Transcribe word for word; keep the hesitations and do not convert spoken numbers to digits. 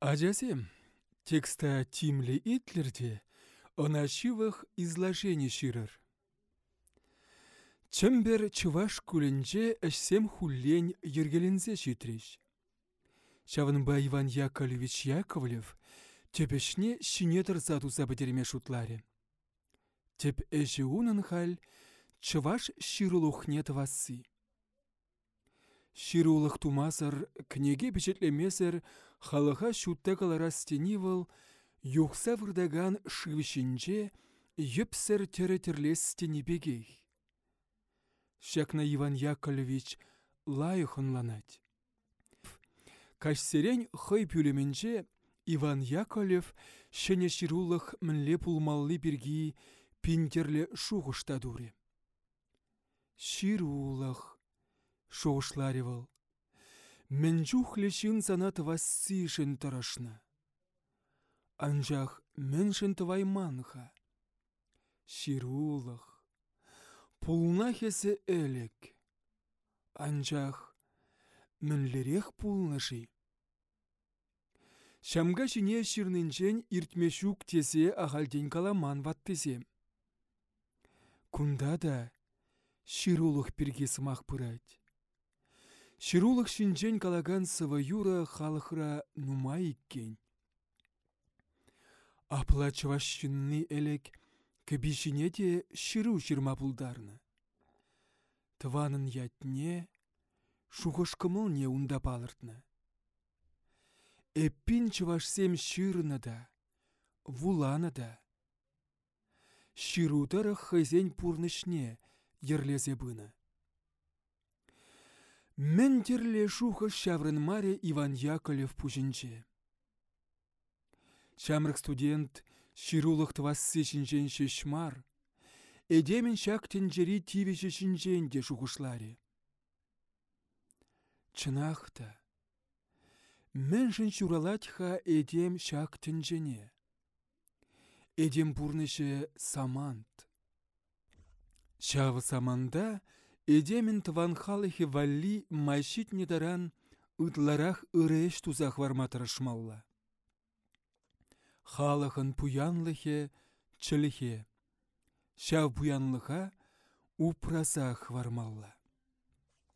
Ажасем, текста Тимли Итлерде о шивых изложений ширыр. Чымбер чываш кулінже әшсем хуллен ергелензе житреш. Шавынба Иван Яковлевич Яковлев тепешне шинетр задуза бідерме шутларе. Теп әжі унын хал чываш ширулухне твасы. Ширулых тумазыр книге бечетлемезір халыға шутта калара стенивыл юхса вырдаган шывышинже епсір тері-тірлес стенебегей. Шакна Иван Яковлевич лайықынланать. Кашсерен хый пюлеменже Иван Яковлев шене ширулых мінле пулмалли біргі пинтерле шуғышта дуре. Ширулых шоғышларевал. Мен жухле шын занат васси шын тұрашна. Анжақ мен шын тывайманға. Ширулых. Пулна хесі әлік. Анжақ мінлерек пулнышы. Шамға жіне шырнынжен иртмешук тесе ағалден каламан ваттызе. Кунда да ширулых бірге сымақ пырать. Ширулых шинжен калаган сыва юра халықра нума иккен. Апла чывашшынны әлік кібішіне де ширу шырма пулдарны. Тванын ятне шуғышкымыл не унда балыртны. Эппин чывашсем шырны да, вуланы да. Ширутары хайзен пурнышне ерлезе быны. Мен терле шуғы шаврын маре Иван Яковлев пужинче. Шамрық студент ширулық твассы шинжен шешмар, эдемін шак тенджери тивеші шинжен де шуғышларе. Чынақта, мен шын шуралатха эдем шак тенджене. Эдем пурнышы самант. Шавы саманда эдемін тванхалыхи валли майшит недаран ытларах ыреш тузах варматырышмалла. Халыхын пуянлыхе чылыхе. Шав пуянлыха упрасах вармалла.